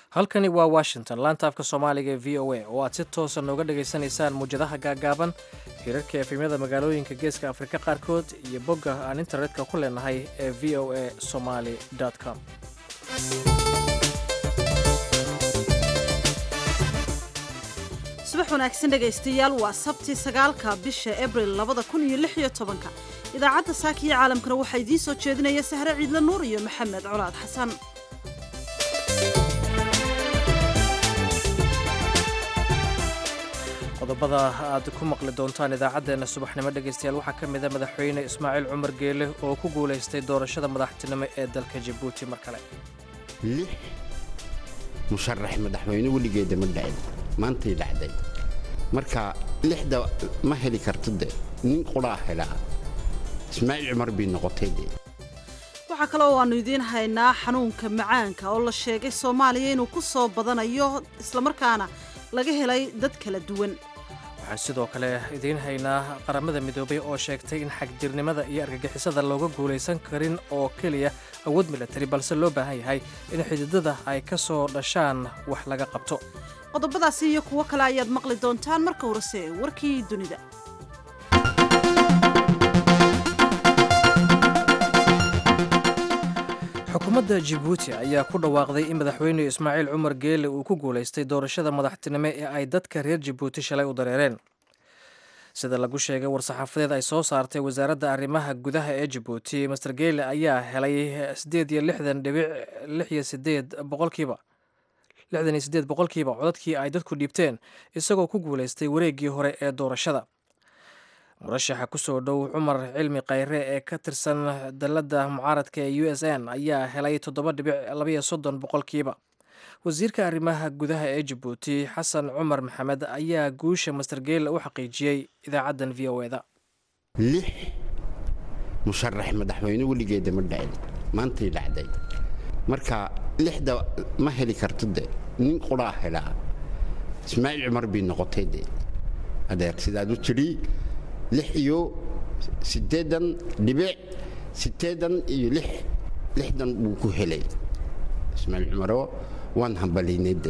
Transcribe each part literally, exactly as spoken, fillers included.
halkani waa washington laanta afka soomaaliga ee v o a oo aad si toosa nooga dhagaysanaysaan muwjadaha gaagaaban hirarka efemyada magaalooyinka geeska afrika qaarkood iyo bogga aan internetka ku leenahay ee v o a somaly com. subax wanaagsan dhegaystayaal waa sabti sagaalka bisha abril labada kun iyo lix iyo tobanka idaacadda saaka iyo caalamkana waxaa idiin soo jeedinaya sahre ciidle nuur iyo maxamed colaad xasan. qodobada aad ku maqli doontaan idaacaddeenna subaxnimo dhegaystayaal waxaa ka mida madaxweyne ismaaciil cumar geele oo ku guulaystay doorashada madaxtinimo ee dalka jabuuti mar kale. lix musharax madaxweyne weligeeda ma dhacin maantay dhacday marka lixda ma heli karto de nin qudhaa helaa ismaaciil cumar bii noqotay de. waxaa kale oo aanu idiin haynaa xanuunka macaanka oo la sheegay soomaaliya inuu ku soo badanayo islamarkaana laga helay dad kala duwan. waxaan sidoo kale idiin haynaa qaramada midoobay oo sheegtay in xagjirnimada iyo argagixisada looga guulaysan karin oo keliya awood milatari balse loo baahan yahay in xididada ay ka soo dhashaan wax laga qabto. qodobadaasi iyo kuwo kale ayaad maqli doontaan marka horese warkii dunida. xukuumadda jabuuti ayaa ku dhawaaqday in madaxweyne ismaaciil cumar geele uu ku guulaystay doorashada madaxtinimo ee ay dadka reer jabuuti shalay u dareereen. sida lagu sheegay war-saxaafadeed ay soo saartay wasaaradda arrimaha gudaha ee jabuuti, master geele ayaa helay sideed iyo lixdan dhibic lix iyo sideed boqolkiiba lixdan iyo sideed boqolkiiba codadkii ay dadku dhiibteen isagoo ku guulaystay wareeggii hore ee doorashada. murashaxa kusoo dhow cumar cilmi khayre ee ka tirsan dalladda mucaaradka ee u s n ayaa helay toddoba dhibic labaiyo soddon boqolkiiba. wasiirka arrimaha gudaha ee jabuuti xasan cumar maxamed ayaa guusha master geele u xaqiijiyey idaacaddan v o eda. lix musharax madaxweyne weligeeda ma dhacin maantay dhacday marka lixda ma heli karto de nin qudhaa helaa ismaaciil cumar bii noqotay de adeer sidaad u tidhi lix iyo siddeedan dhibic siddeedan iyo lix lixdan buu ku helay ismaaciil cumaro waan hambaliynay de.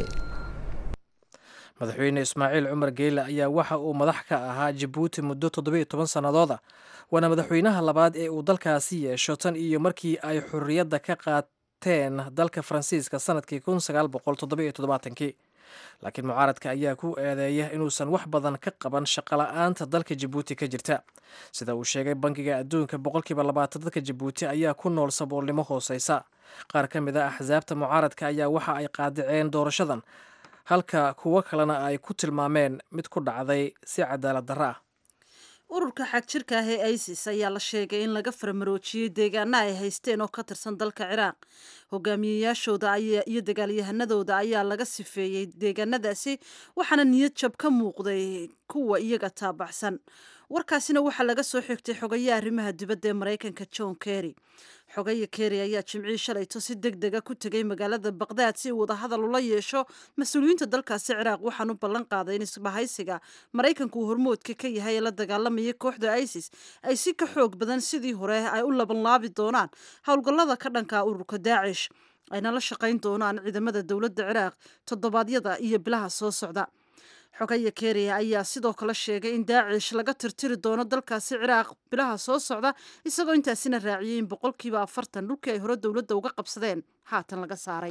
madaxweyne ismaaciil cumar geele ayaa waxa uu madax ka ahaa jabuuti muddo toddoba iyo toban sannadooda waana madaxweynaha labaad ee uu dalkaasi yeesho tan iyo markii ay xorriyadda ka qaateen dalka faransiiska sanadkii kun sagaal boqol toddoba iyo toddobaatankii. laakiin mucaaradka ayaa ku eedeeya inuusan wax badan ka qaban shaqola'aanta dalka jabuuti ka jirta. sida uu sheegay bangiga adduunka boqolkiiba labaatan dadka jabuuti ayaa ku nool saboolnimo hooseysa. qaar ka mid a axsaabta mucaaradka ayaa waxa ay qaadiceen doorashadan halka kuwo kalena ay ku tilmaameen mid ku dhacday si cadaalad darro ah. ururka xagjirka ah ee isis ayaa la sheegay in laga faramaroojiyey deegaana ay haysteen oo ka tirsan dalka ciraaq. hogaamiyeyaashooda iyo dagaalyahanadooda ayaa laga sifeeyey deegaanadaasi waxaana niyad jab ka muuqday kuwa iyaga taabaxsan. warkaasina waxaa laga soo xigtay xogayaha arrimaha dibadda ee maraykanka john kerry. xogaya kerry ayaa jimcii shalayto si deg dega ku tegay magaalada baqdaad si uu wadahadal ula yeesho mas-uuliyiinta dalkaasi ciraaq waxaan u ballan qaaday in isbahaysiga maraykanku uu hormoodka ka yahay ee la dagaalamayay kooxda isis ay si ka xoog badan sidii hore ay u labanlaabi doonaan howlgallada ka dhanka ururka daacish ayna la shaqayn doonaan ciidamada dowladda ciraaq toddobaadyada iyo bilaha soo socda. xogaya kerry ayaa sidoo kale sheegay in daacish laga tirtiri doono dalkaasi ciraaq bilaha soo socda isagoo intaasina raaciyey in boqolkiiba afartan dhulkii ay hore dowladda uga qabsadeen haatan laga saaray.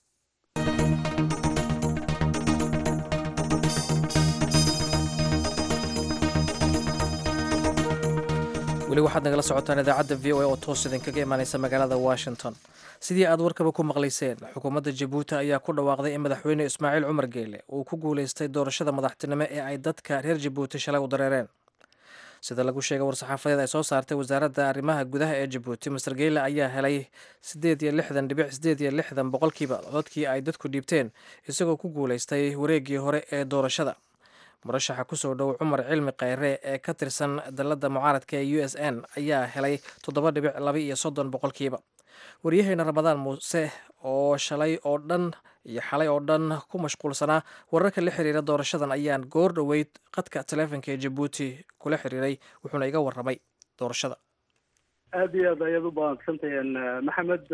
weli waxaad nagala socotaan idaacadda v o a oo toos idinkaga imaaneysa magaalada washington. sidii aad warkaba ku maqlayseen, xukuumadda jabuuti ayaa ku dhawaaqday in madaxweyne ismaaciil cumar geele uu ku guulaystay doorashada madaxtinimo ee ay dadka reer jabuuti shalay u dareereen. sida lagu sheegay war-saxaafadeed ay soo saartay wasaaradda arrimaha gudaha ee jabuuti, master geele ayaa helay sideed iyo lixdan dhibic sideed iyo lixdan boqolkiiba codadkii ay dadku dhiibteen isagoo ku guulaystay wareeggii hore ee doorashada. murashaxa kusoo dhow cumar cilmi khayre ee ka tirsan dalladda mucaaradka ee u s n ayaa helay toddoba dhibic laba iyo soddon boqolkiiba. waryaheena ramadaan muuse oo shalay oo dhan iyo xalay oo dhan ku mashquulsanaa wararka la xiriira doorashadan ayaan goor dhoweyd qadka taleefonka ee jabuuti kula xiriiray wuxuuna iga warramay doorashada. aad iyo aad ayaad u baahantantaheen maxamed.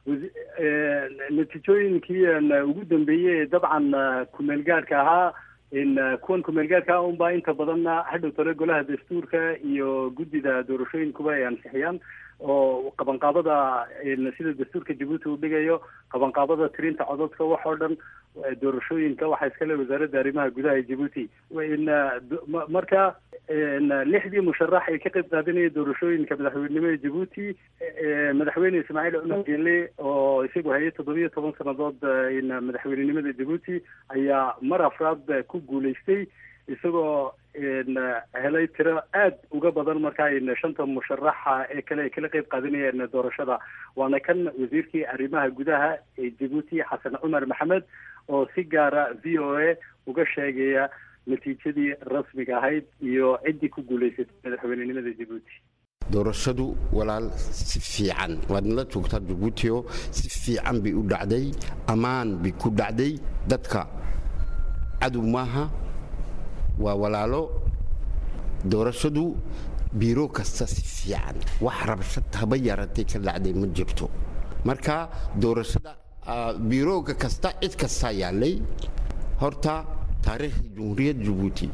natiijooyinkii ugu dambeeyey dabcan kumeel gaarka ahaa in kuwan kumeel gaarka unbaa inta badanna hadhow tole golaha dastuurka iyo guddida doorashooyinkuba ay ansixiyaan oo qabanqaabada sida dastuurka jabuuti uu dhigayo qabanqaabada tirinta codadka wax oo dhan doorashooyinka waxaa iskale wasaaradda arrimaha gudaha ee jabuuti marka lixdii musharax ay ka qayb qaadanaya doorashooyinka madaxweynenimo ee jabuuti madaxweyne ismaaciil cumar geele oo isagu hayay toddobiyo toban sannadood madaxweynenimada jabuuti ayaa mar afraad ku guulaystay isagoo helay tiro aada uga badan markaa shanta musharaxa ee kale ay kala qayb qaadanayeen doorashada waana kan wasiirkii arrimaha gudaha ee jabuuti xasan cumar maxamed oo si gaara v o a uga sheegaya natiijadii rasmiga ahayd iyo ciddii ku guulaysatay madaxweynenimada jabuuti. doorashadu walaal si fiican waad nala joogtaa jabuuti oo si fiican bay u dhacday ammaan bay ku dhacday dadka cadow maaha waa walaalo doorashadu biiro kasta si fiican wax rabshad haba yaratay ka dhacday ma jirto marka doorashada biirooga kasta cid kasta yaalay horta taariikhda jamhuuriyadda jabuuti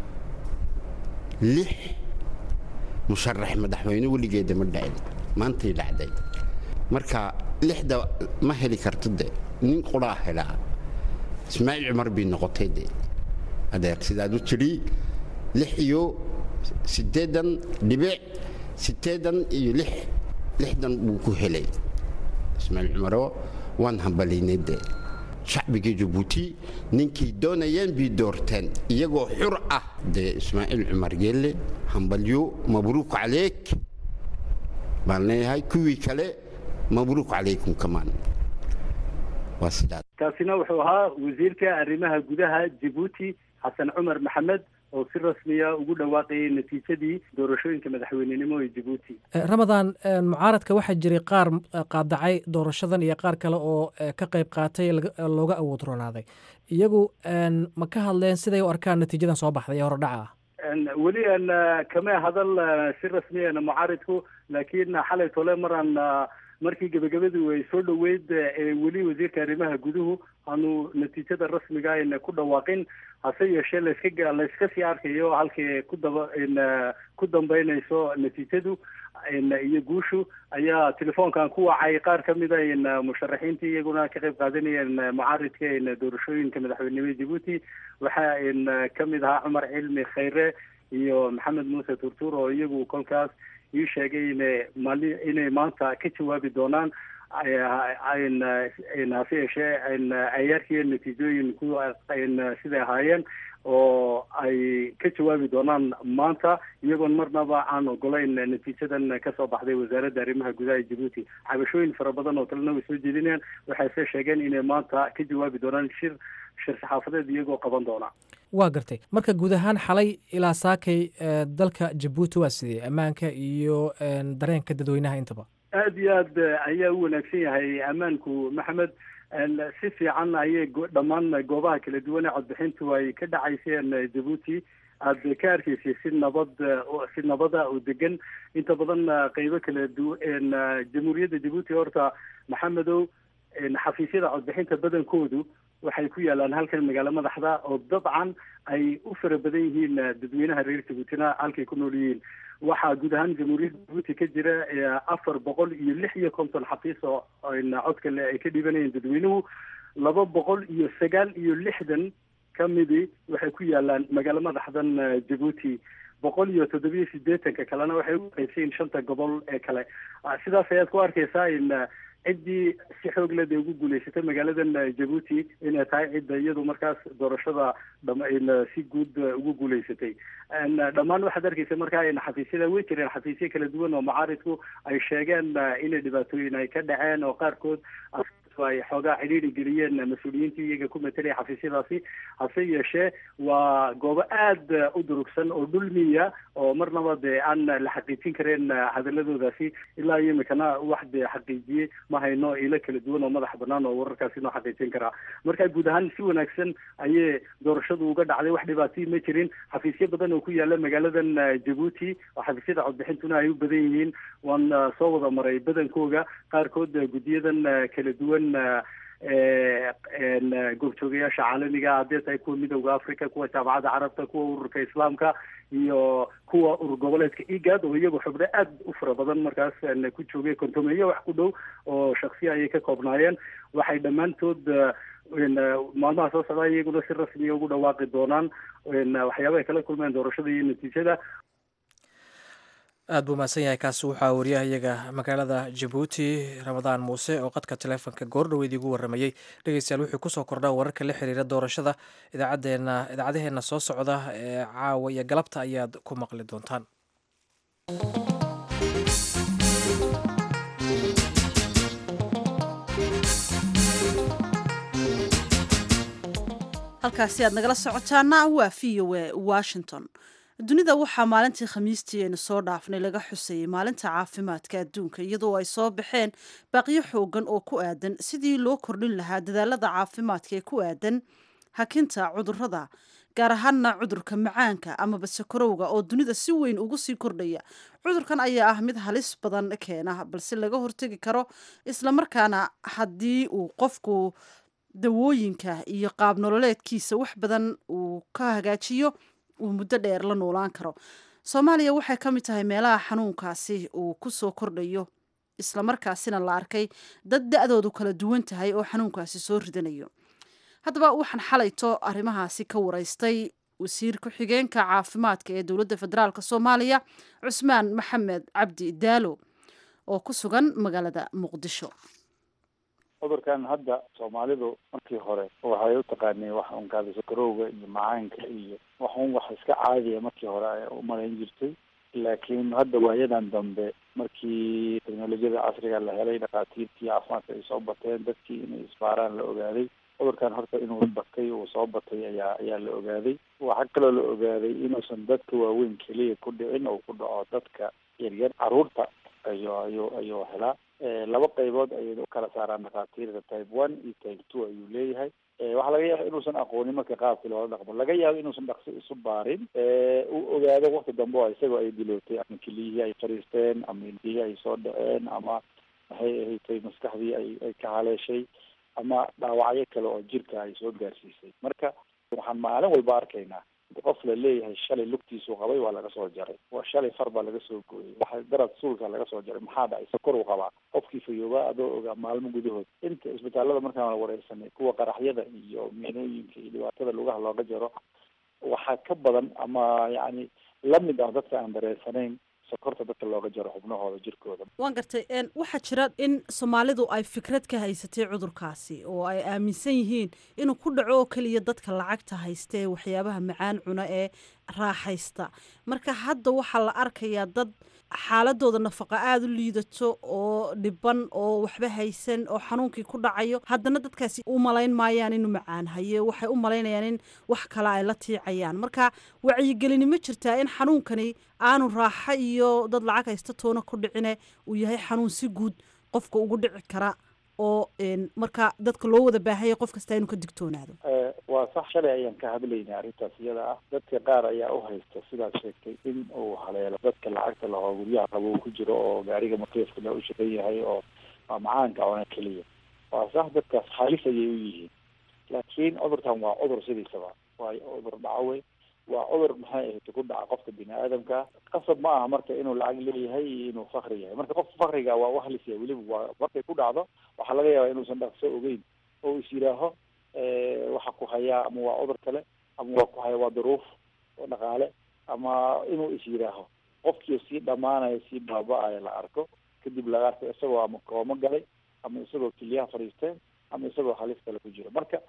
lix musharax madaxweyne weligeeda ma dhacin maantay dhacday marka lixda ma heli karto de nin quraa helaa ismaaciil cumar bay noqotay de adeer sidaad u tidhi lix iyo siddeedan dhibic siddeedan iyo lix lixdan buu ku helay ismaaciil cumaro waan hambalaynay de shacbigii jabuuti ninkii doonayeen bay doorteen iyagoo xur ah dee ismaaciil cumar geelle hambalyo mabruuk caleyk baan leeyahay kuwii kale mabruuk calaykum kamaan waa sidaas kaasina wuxuu ahaa wasiirka arrimaha gudaha jabuuti xasan cumar maxamed oo si rasmiya ugu dhawaaqayay natiijadii doorashooyinka madaxweynenimo ee jabuuti. ramadaan mucaaradka waxaa jiray qaar qaadacay doorashadan iyo qaar kale oo ka qayb qaatay looga awood roonaaday iyagu ma ka hadleen siday u arkaan natiijadan soo baxday ee horodhaca ah weli an kama hadal si rasmiya mucaaridku laakiin xalay tole maraan markii gabagabadu ay soo dhoweyd ee weli wasiirka arrimaha guduhu aanu natiijada rasmiga ayna ku dhawaaqin hase yeeshee layska layska sii arkayo halkii ku daba ku dambeynayso natiijadu iyo guushu ayaa telefoonkan ku wacay qaar ka mida musharaxiintii iyaguna ka qayb qaadanayeen mucaaridka doorashooyinka madaxweynenimada jabuuti waxaa ka mid ahaa cumar cilmi khayre iyo maxamed muuse turtuur oo iyagu kolkaas ii sheegay ina mali inay maanta ka jawaabi doonaan hase yeeshee ay arkayeen natiijooyin ku siday ahaayeen oo ay ka jawaabi doonaan maanta iyagoon marnaba aan ogolayn natiijadan kasoo baxday wasaaradda arrimaha gudaha ee jabuuti cabashooyin fara badan oo kalena way soo jeedinayaan waxayse sheegeen inay maanta ka jawaabi doonaan shir shir saxaafadeed iyagoo qaban doona waa gartay marka guud ahaan xalay ilaa saakay dalka jabuuti waa sidee ammaanka iyo dareenka dadweynaha intaba aada iyo aad ayaa u wanaagsan yahay ammaanku maxamed si fiican ayay dhammaan goobaha kala duwan ee codbixintu ay ka dhacayseen jabuuti aada ka arkaysay si nabad si nabada oo degan inta badan qeybo kala duwan jamhuuriyadda jabuuti horta maxamedow xafiisyada codbixinta badankoodu waxay ku yaalaan halkan magaalo madaxda oo dabcan ay u fara badan yihiin dadweynaha reer jabuutina halkay ku nool yihiin waxaa guud ahaan jamhuuriyadda jabuuti ka jira afar boqol iyo lix iyo konton xafiis oo codka le ay ka dhibanayeen dadweynuhu laba boqol iyo sagaal iyo lixdan ka midi waxay ku yaalaan magaalo madaxdan jabuuti boqol iyo toddobiyo siddeetanka kalena waxay u qaybsayiin shanta gobol ee kale sidaas ayaad ku arkaysaa in ciddii si xoog leh bay ugu guulaysatay magaaladan jabuuti inay tahay cidda iyadu markaas doorashada si guud ugu guulaysatay dhammaan waxaad arkaysa markaa in xafiisyada way jireen xafiisyo kala duwan oo mucaaridku ay sheegeen inay dhibaatooyin ay ka dhaceen oo qaarkood mucaaradku ay xoogaa cidhiidhi geliyeen mas-uuliyiintii iyaga ku matelaya xafiisyadaasi hase yeeshee waa goobo aada u durugsan oo dhul miya oo marnaba dee aan la xaqiijin kareen hadaladoodaasi ilaa iyo imikana wax dee xaqiijiyey ma hayno ilo kala duwan oo madax banaan oo wararkaasi noo xaqiijin karaa. marka guud ahaan si wanaagsan ayay doorashadu uga dhacday, wax dhibaatay ma jirin. xafiisyo badan oo ku yaala magaaladan jabuuti oo xafiisyada codbixintuna ay u badan yihiin, waan soo wada maray badankooga. qaarkood guddiyadan kala duwan goobjoogayaasha caalamiga haddii tahay kuwa midowda africa, kuwa jaamacadda carabta, kuwa ururka islaamka iyo kuwa urur goboleedka igad oo iyagu xubno aada u fara badan markaas ku joogay kontomeeyo wax ku dhow oo shaksiya ayay ka koobnaayeen. waxay dhammaantood maalmaha soo socdaa iyaguna si rasmiya ugu dhawaaqi doonaan waxyaabahay kala kulmeen doorashada iyo natiijada. aad buu mahadsan yahay. kaasi waxaa wariyaha iyaga magaalada jabuuti ramadaan muuse oo qadka taleefonka goordhoweed igu waramayey. dhegeystayaal wuxuu kusoo kordhaa wararka la xiriira doorashada idaacadeena idaacadaheena soo socda ee caawa iyo galabta ayaad ku maqli doontaan. halkaasi aad nagala socotaana waa v o a Washington. dunida waxaa maalintii khamiistii aynu soo dhaafnay laga xusayay maalinta caafimaadka adduunka, iyadoo ay soo baxeen baaqiyo xoogan oo ku aadan sidii loo kordhin lahaa dadaalada caafimaadka ee ku aadan hakinta cudurrada, gaar ahaana cudurka macaanka amaba sakarowga oo dunida si weyn ugu sii kordhaya. cudurkan ayaa ah mid halis badan keena, balse laga hortegi karo, islamarkaana haddii uu qofku dawooyinka iyo qaab nololeedkiisa wax badan uu ka hagaajiyo uu muddo dheer la noolaan karo. soomaaliya waxay ka mid tahay meelaha xanuunkaasi uu ku soo kordhayo, islamarkaasina la arkay dad da-doodu kala duwan tahay oo xanuunkaasi soo ridanayo. haddaba waxaan xalayto arrimahaasi ka waraystay wasiir ku-xigeenka caafimaadka ee dowladda federaalk soomaaliya cusmaan maxamed cabdi daalo oo ku sugan magaalada muqdisho. cudurkan hadda soomaalidu markii hore waxay u taqaaneen wax unkaada sakarowga iyo macaanka iyo wax un wax iska caadiya markii hore ay u malayn jirtay. laakiin hadda waayadan dambe markii teknolojiyada casriga la helay, dhakhaatiirtii caafimaadka ay soo bateen, dadkii inay isbaaraan la ogaaday, cudurkan horta inuu batay uu soo batay ayaa ayaa la ogaaday. waxaa kaloo la ogaaday inuusan dadka waaweyn keliya ku dhicin oo ku dhaco dadka yaryar, caruurta ayuu ayuu ayuu helaa. laba qaybood ayay u kala saaraan dhakhaatiirta, type one iyo type two ayuu leeyahay. waxaa laga yaaba inuusan aqoonin marka qaabkii loola dhaqmo, laga yaabo inuusan dhaqso isu baarin, u ogaado wakti dambe oo isagoo ay dilootay ama keliyihii ay fariisteen ama indhihii ay soo dhaceen ama maxay ahaydtay maskaxdii ay ay ka haleeshay ama dhaawacyo kale oo jirka ay soo gaarsiisay. marka waxaan maalin walba arkaynaa qof la leeyahay shalay lugtiisu qabay waa laga soo jaray, waa shalay far baa laga soo gooyay, waxa darad suulka laga soo jaray, maxaa dhacay sakor uu qabaa. qofkii fayoobaa adoo ogaa maalmo gudahood. inta isbitaalada markaan la wareysanay kuwa qaraxyada iyo miinooyinka iyo dhibaatada lugaha looga jaro waxaa ka badan ama yacni lamid ah dadka aan dareensanayn sokorta dadka looga jaro xubnahooda jirkooda. waan gartay waxaa jira in soomaalidu ay fikrad ka haysatay cudurkaasi oo ay aaminsan yihiin inuu ku dhaco oo keliya dadka lacagta haysta ee waxyaabaha macaan cuna ee raaxaysta. marka hadda waxaa la arkayaa dad xaaladooda nafaqa aada u liidato oo dhiban oo waxba haysan oo xanuunkii ku dhacayo, haddana dadkaasi u malayn maayaan inuu macaan haye, waxay u malaynayaan in wax kale ay la tiicayaan. marka wacyigelini ma jirtaa in xanuunkani aanu raaxo iyo dad lacag haysta toona ku dhicine uu yahay xanuun si guud qofka ugu dhici kara oo marka dadka loo wada baahaya qof kasta inuu ka digtoonaado? waa sax, shalay ayaan ka hadlaynay arrintaas iyada ah. dadka qaar ayaa u haysta sidaad sheegtay in uu haleelo dadka lacagta lahoo guryaha qabo ku jiro oo gaariga makiiska le u shaqan yahay oo macaanka ona keliya. waa sax, dadkaas halis ayay u yihiin. laakiin cudurkan waa cudur sidiisaba, waa cudur dhacawe, waa cudur maxay ahayd ku dhaca qofka bini aadamka. qasab ma aha marka inuu lacag leeyahay iyo inuu fakri yahay. marka qofka fakriga waa u halisiya, weliba waa markay ku dhacdo waxaa laga yaabaa inuusan dhaqso ogeyn oo is yidhaaho waxa ku hayaa ama waa cudur kale ama waa ku haya waa duruuf dhaqaale, ama inuu is yidhaaho qofkii sii dhamaanayo sii baaba-ayo la arko, kadib laga arko isagoo ama koomo galay ama isagoo keliyaha fadhiisteen ama isagoo halis kale ku jiro. marka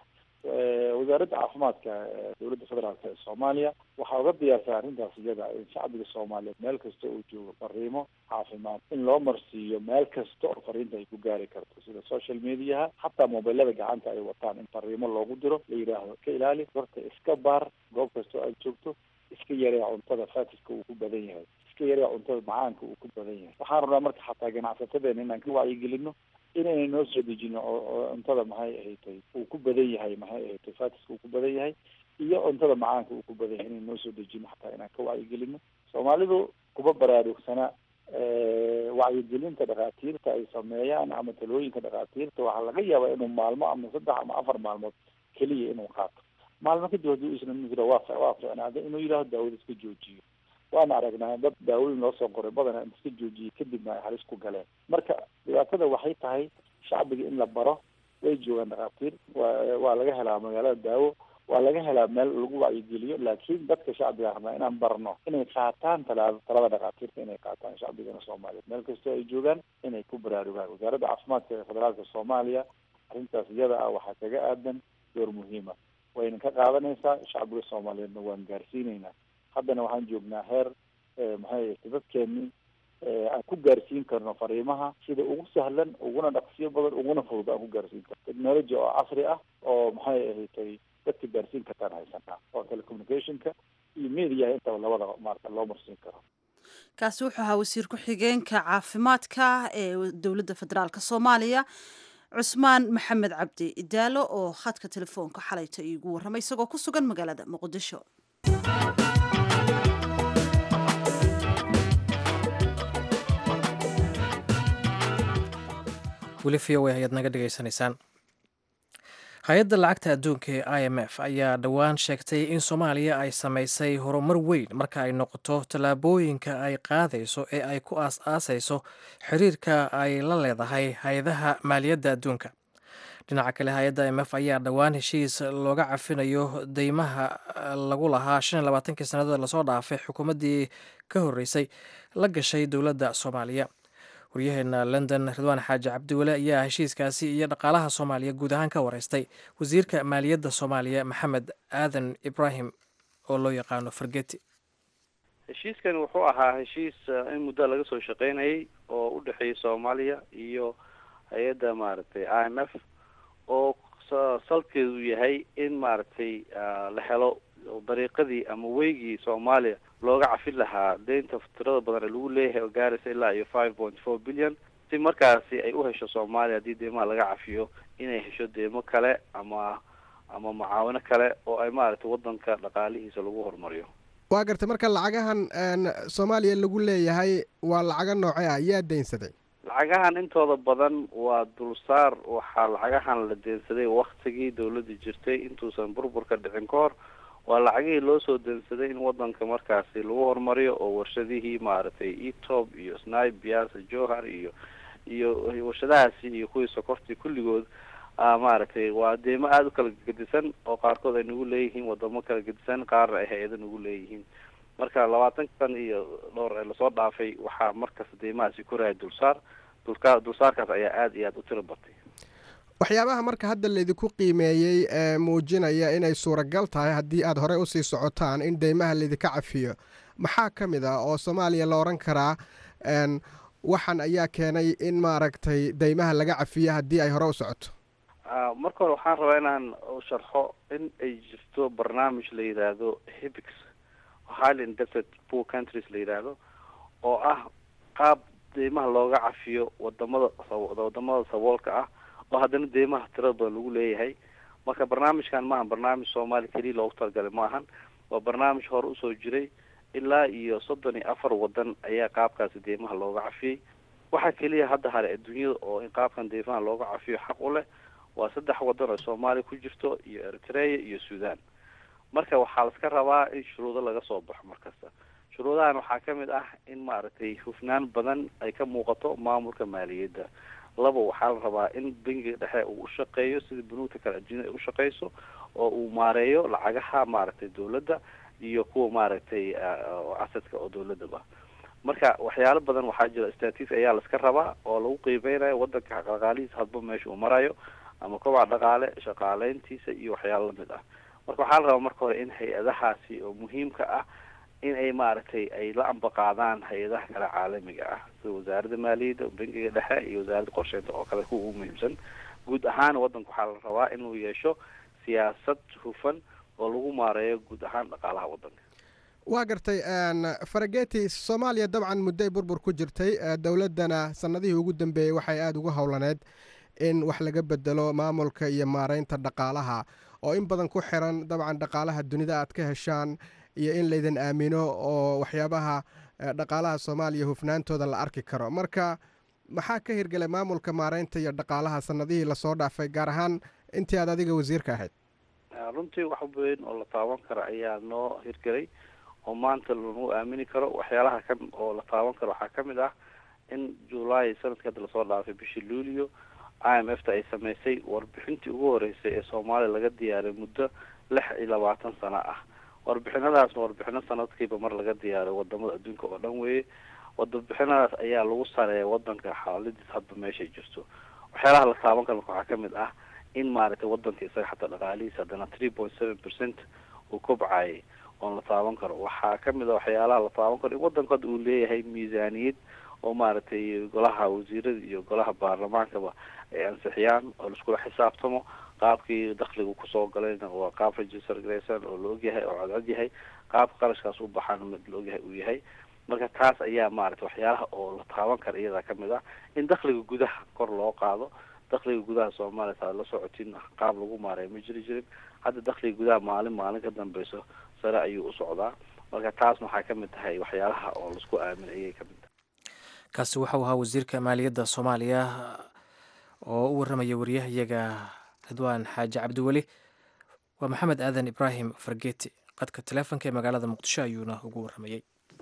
wasaaradda caafimaadka dowladda federaalk ee soomaaliya waxaa uga diyaarsan arrintaas iyada in shacbiga soomaaliyeed meel kasta uu joogo fariimo caafimaad in loo marsiiyo meel kasta oo fariinta ay ku gaari karto sida social mediaha xataa mobilada gacanta ay wataan in fariimo loogu diro la yidhaahdo ka ilaali horta iska baar goob kasta oo aad joogto iska yaree cuntada faatiska uu ku badan yahay iska yaree cuntada macaanka uu ku badan yahay waxaan rabnaa marka xataa ganacsatadeena inaan ka wacyigelino inayna noo soo dejino oo cuntada maxay ahatay uu ku badan yahay maxay ahatay faatiska uu ku badan yahay iyo cuntada macaanka uu ku badan yahay inayna noo soo dejino xataa inaan ka wacyigelino soomaalidu kuma baraarugsana wacyigelinta dhakhaatiirta ay sameeyaan ama talooyinka dhakhaatiirta waxaa laga yaabaa inuu maalmo ama saddex ama afar maalmood keliya inuu qaato maalmo kadib hadduu isna jiro waa waa ficnaada inuu yidhaaho daawada iska joojiyo waana aragnaa dad daawooyin loo soo qoray badana iska joojiyey kadibna ay halis ku galeen marka dhibaatada waxay tahay shacbiga in la baro way joogaan dhakhaatiir waa waa laga helaa magaalada daawo waa laga helaa meel lagu wacyigeliyo laakiin dadka shacbiga rabnaa inaan barno inay qaataan talaada talada dhakhaatiirta inay qaataan shacbigana soomaaliyeed meel kastoo ay joogaan inay ku baraarugaan wasaaradda caafimaadka ee federaalka soomaaliya arrintaas iyada ah waxaa kaga aadan door muhiima wayna ka qaadanaysaa shacbiga soomaaliyeedna waan gaarsiineynaa haddana waxaan joognaa heer maxay dadkeeni aan ku gaarsiin karno fariimaha sida ugu sahlan uguna dhaqsiyo badan uguna fudud aan ku gaarsiin karno technology oo casri ah oo maxay ahatay dadka gaarsiin kartaan haysanaa oo telecommunicationka iyo mediaha intaba labada maarata loo marsiin karo kaasi wuxuu ahaa wasiir ku-xigeenka caafimaadka ee dowladda federaalk soomaaliya cusmaan maxamed cabdi idaalo oo khadka telefoonka xalayta iigu warramay isagoo ku sugan magaalada muqdisho. weli v o a ayaad naga dhegaysanaysaan. hay-adda lacagta adduunka ee i m f ayaa dhowaan sheegtay in soomaaliya ay samaysay horumar weyn marka ay noqoto tallaabooyinka ay qaadayso ee ay ku aas-aasayso xiriirka ay la leedahay hay-adaha maaliyadda adduunka. dhinaca kale hay-adda i m f ayaa dhowaan heshiis looga cafinayo deymaha lagu lahaa shan iyo labaatankii sannadood lasoo dhaafay xukuumaddii ka horreysay la gashay dowladda soomaaliya. waryaheena london ridwaan xaaji cabdiwale ayaa heshiiskaasi iyo dhaqaalaha soomaaliya guud ahaan ka wareystay wasiirka maaliyadda soomaaliya maxamed aadan ibraahim oo loo yaqaano fargeti. heshiiskan wuxuu ahaa heshiis in muddo laga soo shaqeynayay oo u dhexeeyay soomaaliya iyo hay-adda maaragtay i m f oo salkeedu yahay in maaragtay la helo dariiqadii ama weygii soomaaliya looga cafin lahaa deynta tirada badan ee lagu leeyahay oo gaaraysa ilaa iyo five point four billion si markaasi ay u hesho soomaaliya haddii deymaha laga cafiyo inay hesho deymo kale ama ama mucaawino kale oo ay maaragtay wadanka dhaqaalihiisa lagu horumariyo. waa gartay marka lacagahan soomaaliya lagu leeyahay waa lacaga noocee ah yaa deynsaday? lacagahan intooda badan waa dulsaar waxaa lacagahan la deensaday waktigii dawladda jirtay intuusan burburka dhicin ka hor waa lacagihii loo soo deensaday in wadanka markaasi lagu horumariyo oo warshadihii maaragtay etob iyo snipe biasa johar iyo iyo warshadahaasi iyo kuwii sokortii kulligood maaragtay waa deymo aada u kala gedisan oo qaarkood ay nagu leeyihiin wadamo kala gedisan qaarna ay hay-ada nagu leeyihiin marka labaatan san iyo dhowr ee lasoo dhaafay waxaa markasta deymahaasi koraya dulsaar dulka dulsaarkaas ayaa aada iyo aada u tiro batay. waxyaabaha marka hadda laydinku qiimeeyey ee muujinaya inay suuragal tahay haddii aada horey usii socotaan in deymaha laydinka cafiyo maxaa ka mid ah oo soomaaliya la odhan karaa waxan ayaa keenay in maaragtay deymaha laga cafiyo haddii ay hore u socoto? marka hore waxaan rabaa inaan sharxo in ay jirto barnaamij la yidhaahdo hibix highly indebted poor countries la yidhaahdo oo ah qaab deymaha looga cafiyo wadamada wadamada saboolka ah oo haddana deymaha tirada badan lagu leeyahay. marka barnaamijkan maahan barnaamij soomaaliya keliya loogu talagalay maahan waa barnaamij hore usoo jiray ilaa iyo soddon iyo afar wadan ayaa qaabkaasi deymaha looga cafiyey. waxaa keliya hadda hare adduunyada oo in qaabkan deymaha looga cafiyo xaq u leh waa saddex wadan oo soomaaliya ku jirto iyo eritrea iyo sudan. marka waxaa laska rabaa in shuruudo laga soo baxo markasta. shuruudahan waxaa ka mid ah in maaragtay hufnaan badan ay ka muuqato maamulka maaliyadda. laba waxaa la rabaa in bangiga dhexe uu u shaqeeyo sida bunuugta kale adduunyada ay u shaqeyso oo uu maareeyo lacagaha maaragtay dawladda iyo kuwa maaragtay asadka oo dawladaba. marka waxyaalo badan waxaa jira statis ayaa laska rabaa oo lagu qiimeynayo wadanka dhaqaalihiisa hadba meesha uu marayo ama kobaca dhaqaale, shaqaaleyntiisa iyo waxyaalo lamid ah. marka waxaa la rabaa marka hore in hay-adahaasi oo muhiimka ah in ay maaragtay ay la ambaqaadaan hay-adaha kale caalamiga ah sida wasaaradda maaliyadda, bangiga dhexe iyo wasaaradda qorsheynta oo kale kuwa ugu muhiimsan. guud ahaan waddanka waxaa la rabaa inuu yeesho siyaasad hufan oo lagu maareeyo guud ahaan dhaqaalaha waddanka. waa gartay farageti, soomaaliya dabcan mudday burbur ku jirtay, dowladdana sanadihii ugu dambeeyey waxay aada ugu howlaneed in wax laga bedelo maamulka iyo maareynta dhaqaalaha oo in badan ku xiran dabcan dhaqaalaha dunida aad ka heshaan iyo in laydan aamino oo waxyaabaha dhaqaalaha soomaaliya hufnaantooda la arki karo. marka maxaa ka hirgelay maamulka maareynta iyo dhaqaalaha sanadihii lasoo dhaafay, gaar ahaan intii aad adiga wasiirka ahayd? runtii wax weyn oo la taaban karo ayaa noo hirgelay oo maanta lagu aamini karo. waxyaalaha kan oo la taaban karo waxaa kamid ah in July sanadka hadda lasoo dhaafay bishii Luulyo I M F ta ay samaysay warbixintii ugu horeysay ee Soomaaliya laga diyaariyay muddo lix iyo labaatan sano ah. warbixinadaasna warbixino sanadkiiba mar laga diyaariyo wadamada adduunka oo dhan weeye. warbixinadaas ayaa lagu sareeya wadanka xaaladiis hadba meeshay jirto. waxyaalaha la taaban karo waxaa kamid ah in maaragtay wadanka isaga xataa dhaqaalihiisa haddana three point seven percent uu kobcayay oon la taaban karo. waxaa kamid ah waxyaalaha la taaban karo in wadanka hadda uu leeyahay miisaaniyad oo maaragtay golaha wasiirada iyo golaha baarlamaankaba ay ansixiyaan oo laiskula xisaabtamo. qaabkii dakhligu kusoo galayna waa qaab register garaysan oo la ogyahay oo cadcad yahay, qaabka qarashkaas u baxaana mid la ogyahay uu yahay. marka taas ayaa maaragtay waxyaalaha oo la taaban kara iyadaa kamid ah in dakhliga gudaha kor loo qaado. dakhliga gudaha Soomaaliya taa la socotin qaab lagu maareeyo ma jiri jirin. hadda dakhliga gudaha maalin maalin ka dambeyso sare ayuu u socdaa. marka taas waxaa kamid tahay waxyaalaha oo laisku aaminayay kamid tahay. kaasi waxau ahaa wasiirka maaliyadda Soomaaliya oo u waramaya wariyahayaga Ridwaan Xaaji Cabdiweli. waa Maxamed Aadan Ibraahim Fargeeti, qadka taleefanka ee magaalada Muqdisho ayuuna ugu waramayay.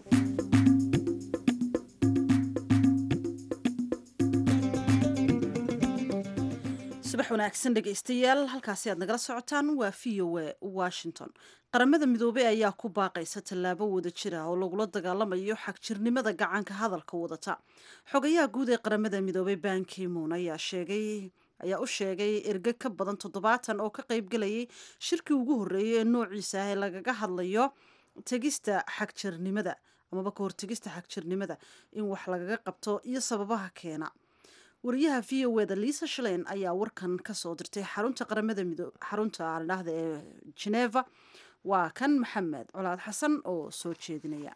subax wanaagsan dhegaystayaal, halkaasi aad nagala socotaan waa v o a Washington. qaramada midoobey ayaa ku baaqaysa tallaabo wada jir ah oo lagula dagaalamayo xagjirnimada gacanka hadalka wadata. xogayaha guud ee qaramada midoobey Ban Ki-moon ayaa sheegay ayaa u sheegay erge ka badan toddobaatan oo ka qaybgalayay shirkii ugu horreeyay ee noociisa ah ee lagaga hadlayo tegista xagjirnimada amaba ka hortegista xagjirnimada in wax lagaga qabto iyo sababaha keena. wariyaha v o da Lisa Schlein ayaa warkan ka soo dirtay xarunta qaramada midoobe xarunta ardhahda ee Geneva. waa kan Maxamed Colaad Xasan oo soo jeedinaya.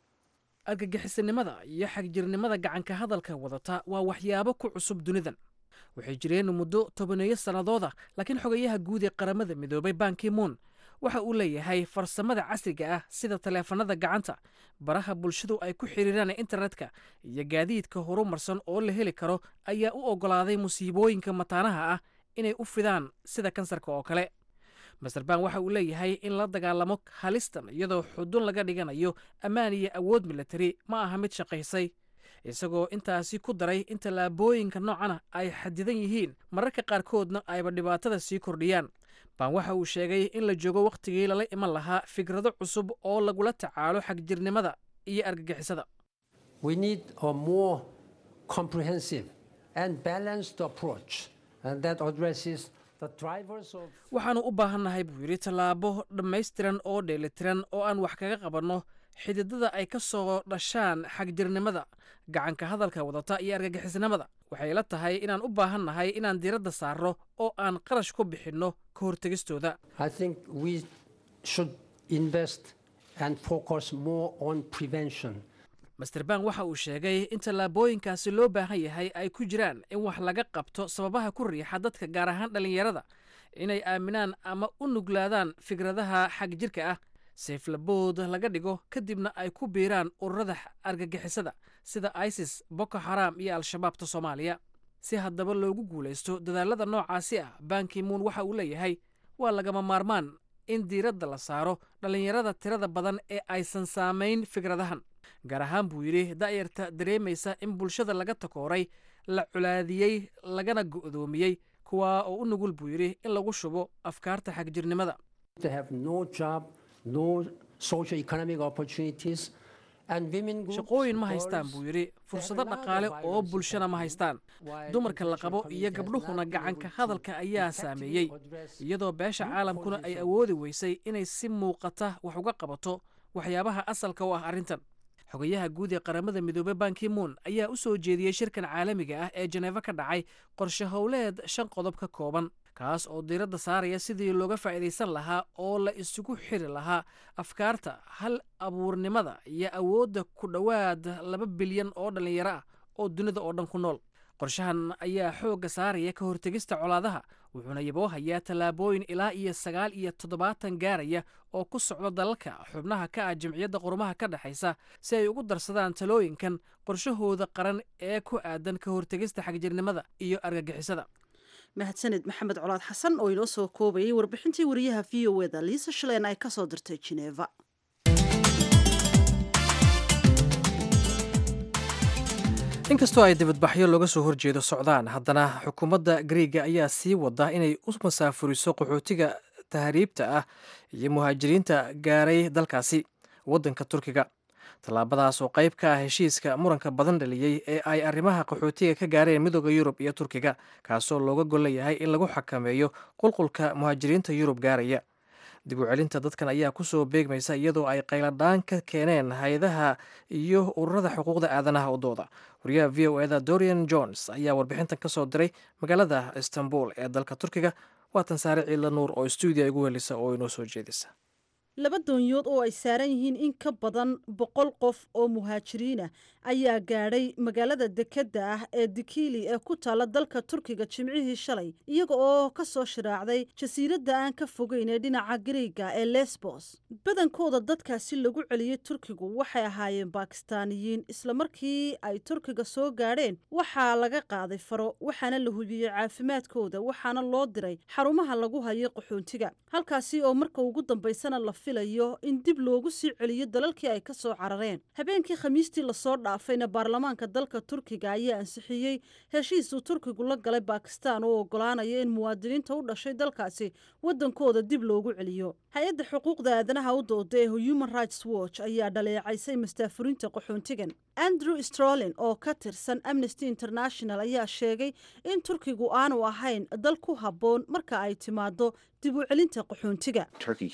argagixisanimada iyo xagjirnimada gacanka hadalka wadata waa waxyaabo ku cusub dunidan. waxay jireen muddo tobaneeyo sanadooda, laakiin xogayaha guud ee qaramada midoobay Ban Ki-moon waxa uu leeyahay farsamada casriga ah sida taleefanada gacanta, baraha bulshadu ay ku xiriiraan internetka iyo gaadiidka horumarsan oo la heli karo ayaa u ogolaaday musiibooyinka mataanaha ah inay u fidaan sida kansarka oo kale. master Ban waxa uu leeyahay in la dagaalamo halistan iyadoo xudun laga dhiganayo ammaan iyo awood military ma aha mid shaqaysay, isagoo intaasi ku daray in tallaabooyinka noocana ay xadidan yihiin, mararka qaarkoodna ayba dhibaatada sii kordhiyaan. Ban waxa uu sheegay in la joogo wakhtigii lala iman lahaa fikrado cusub oo lagula tacaalo xagjirnimada iyo argagixisada. We need a more comprehensive and balanced approach that addresses the drivers of waxaanu u baahannahay buu yidhi tallaabo dhammaystiran oo dheelitiran oo aan wax kaga qabanno xididada ay ka soo dhashaan xagjirnimada gacanka hadalka wadata iyo argagixisnimada. waxay la tahay inaan u baahannahay inaan diiradda saarno oo aan qarash ku bixinno ka hortegistooda. I think we should invest and focus more on prevention. master Ban waxa uu sheegay in tallaabooyinkaasi loo baahan yahay ay ku jiraan in wax laga qabto sababaha ku riixa dadka gaar ahaan dhallinyarada inay aaminaan ama u nuglaadaan fikradaha xagjirka ah, seeflabood laga dhigo kadibna ay ku biiraan ururada argagixisada sida ISIS, Boko Haram iyo Al-Shabaabta Soomaaliya. si haddaba loogu guulaysto dadaalada noocaasi ah, Ban Ki-moon waxa uu leeyahay waa lagama maarmaan in diiradda la saaro dhallinyarada tirada badan ee aysan saamayn fikradahan, gaar ahaan buu yidhi da'yarta dareemaysa in bulshada laga takooray, la culaadiyey, lagana go'doomiyey, kuwaa oo u nugul buu yidhi in lagu shubo afkaarta xagjirnimada. They have no job, no socio-economic opportunities, shaqooyin ma haystaan buu yidhi fursado dhaqaale oo bulshana ma haystaan dumarka la qabo iyo gabdhuhuna gacanka hadalka ayaa saameeyey iyadoo beesha caalamkuna ay awoodi weysay inay si muuqata wax uga qabato waxyaabaha asalka u ah arrintan xogayaha guud ee qaramada midoobey ban ki-moon ayaa u soo jeediyey shirkan caalamiga ah ee Geneva ka dhacay qorshe howleed shan qodob ka kooban kaas oo diiradda saaraya sidii looga faa'iidaysan lahaa oo la isugu xiri lahaa afkaarta hal abuurnimada iyo awoodda ku dhowaad laba bilyan oo dhallinyaro ah oo dunida oo dhan ku nool qorshahan ayaa xoogga saaraya ka hortegista colaadaha wuxuuna yaboohayaa tallaabooyin ilaa iyo sagaal iyo toddobaatan gaaraya oo ku socda dalalka xubnaha ka ah jamciyadda qurumaha ka dhexaysa si ay ugu darsadaan talooyinkan qorshahooda qaran ee ku aadan ka hortegista xagjirnimada iyo argagixisada mahadsaned maxamed colaad xasan oo inoo soo koobayay warbixintii wariyaha v o eda liisa shaleen ay ka soo dirtay Geneva. inkastoo ay dibadbaxyo looga soo horjeedo socdaan haddana xukuumadda Greega ayaa sii wada inay u masaafuriso qaxootiga tahriibta ah iyo muhaajiriinta gaaray dalkaasi waddanka Turkiga tallaabadaas oo qayb ka ah heshiiska muranka badan dhaliyey ee ay arrimaha qaxootiga ka gaareen midooda Yurub iyo Turkiga kaasoo looga gol leeyahay in lagu xakameeyo qulqulka muhaajiriinta Yurub gaaraya dib u celinta dadkan ayaa ku soo beegmaysa iyadoo ay qayladhaan ka keeneen hay-adaha iyo ururada xuquuqda aadanaha u dooda wariyaha v o eda Dorian Jones ayaa warbixintan ka soo diray magaalada Istanbul ee dalka Turkiga waatan saare ciila nuur oo stuudiya igu helisa oo inoo soo jeedisa laba doonyood oo ay saaran yihiin in ka badan boqol qof oo muhaajiriina ayaa gaadhay magaalada dekedda ah ee Dikili ee ku taala dalka Turkiga jimcihii shalay iyaga oo ka soo shiraacday jasiiradda aan ka fogeyn ee dhinaca Greega ee Lesbos badankooda dadkaasi lagu celiyey Turkigu waxay ahaayeen Bakistaaniyiin isla markii ay Turkiga soo gaadheen waxaa laga qaaday faro waxaana la hubiyey caafimaadkooda waxaana loo diray xarumaha lagu hayo qaxoontiga halkaasi oo marka ugu dambeysana la filayo in dib loogu sii celiyo dalalkii ay ka soo carareen habeenkii khamiistii la soo dhaafayna baarlamaanka dalka Turkiga ayaa ansixiyey heshiis uu Turkigu la galay Bakistaan oo ogolaanaya in muwaadiniinta u dhashay dalkaasi wadankooda dib loogu celiyo hay-adda xuquuqda aadanaha u dooda ee Human Rights Watch ayaa dhaleecaysay mastaafurinta qaxoontigan Andrew Strolin oo ka tirsan Amnesty International ayaa sheegay in Turkigu aanu ahayn dal ku habboon marka ay timaado dib u celinta qaxoontiga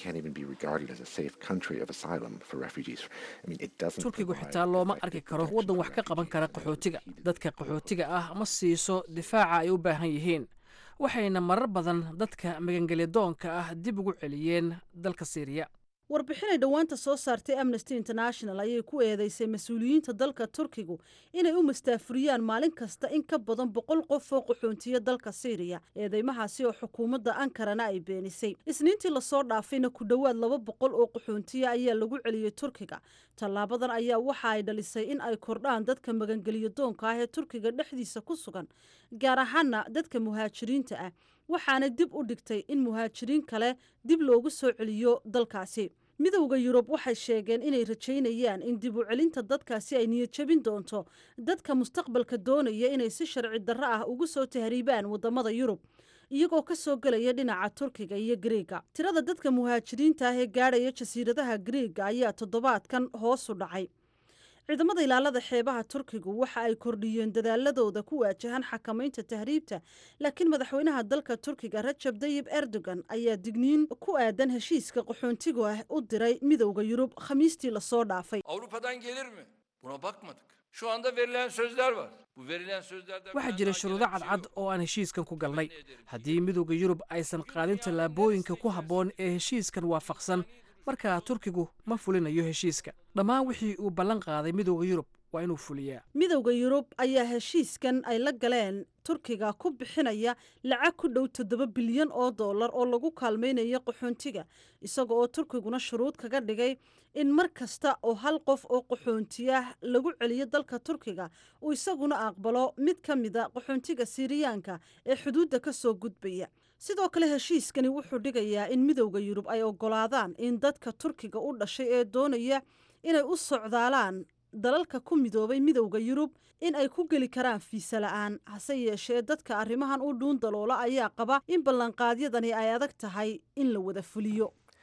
Turkigu xitaa looma arki karo waddan wax ka qaban kara qaxootiga dadka qaxootiga ah ma siiso difaaca ay u baahan yihiin waxayna marar badan dadka magangelyadoonka ah dib ugu celiyeen dalka Syria warbixin ay dhawaanta soo saartay Amnesty International ayay ku eedeysay mas'uuliyiinta dalka Turkigu inay u mastaafuriyaan maalin kasta in ka badan boqol qof oo qaxoontiya dalka Syria eedeymahaasi oo xukuumadda Ankarana ay beenisay isniintii la soo dhaafayna ku dhawaad laba boqol oo qaxoontiya ayaa lagu celiyey Turkiga tallaabadan ayaa waxa ay dhalisay in ay kordhaan dadka magangelyadoonka ah ee Turkiga dhexdiisa ku sugan gaar ahaana dadka muhaajiriinta ah waxaana dib u dhigtay in muhaajiriin kale dib loogu soo celiyo dalkaasi midowda Yurub waxay sheegeen inay rajaynayaan in dib u celinta dadkaasi ay niyad jabin doonto dadka mustaqbalka doonaya inay si sharci darro ah ugu soo tahriibaan wadamada Yurub iyagoo ka soo galaya dhinaca Turkiga iyo Greega tirada dadka muhaajiriinta ah ee gaadhaya jasiiradaha Greega ayaa toddobaadkan hoos u dhacay ciidamada ilaalada xeebaha Turkigu waxa ay kordhiyeen dadaaladooda ku waajahan xakamaynta tahriibta laakiin madaxweynaha dalka Turkiga Recep Tayyip Erdogan ayaa digniin ku aadan heshiiska qaxoontiga ah u diray midowda Yurub khamiistii la soo dhaafay Avrupa'dan gelir mi buna bakmadık şu anda verilen sözler var bu verilen sözlerden waxaa jira shuruudo cadcad oo aan heshiiskan ku galnay haddii midowda Yurub aysan qaadin tallaabooyinka ku habboon ee heshiiskan waafaqsan marka Turkigu ma fulinayo heshiiska dhammaan wixii uu ballan qaaday midowda Yurub waa inuu fuliyaa midowda Yurub ayaa heshiiskan ay la galeen Turkiga ku bixinaya lacag ku dhow toddoba bilyan oo dollar oo lagu kaalmeynayo qaxoontiga isagoo Turkiguna shuruud kaga dhigay in mar kasta oo hal qof oo qaxoontiya lagu celiyo dalka Turkiga uu isaguna aqbalo mid ka mid ah qaxoontiga Siiriyaanka ee xuduudda ka soo gudbaya sidoo kale heshiiskani wuxuu dhigayaa in midowda Yurub ay ogolaadaan in dadka Turkiga u dhashay ee doonaya inay u socdaalaan dalalka ku midoobay midowda Yurub in ay ku geli karaan fiisa la'aan hase yeeshee dadka arrimahan u dhuun daloola ayaa qaba in ballanqaadyadani ay adag tahay in la wada fuliyo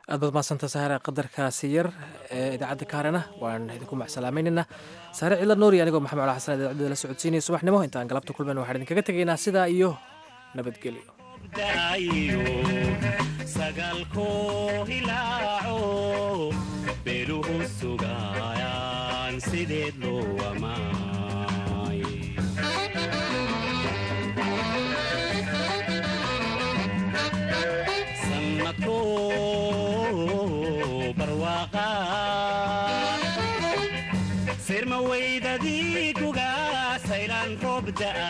aad baad mahadsanta sahare qadarkaasi yar ee idaacadda kaarena waan idinku macsalaamaynaynaa sahare cilla noori anigoo maxamed cala xasan idaacadda la socodsiinaya subaxnimo intaan galabta kulmayna waxaan idinkaga tegaynaa sidaa iyo nabadgelyo sagaalkoo hilaaco beeluhu sugayaan sideed loo amaay sannadkoo barwaaqa sirma weydadii kugaa saylaan roob da'a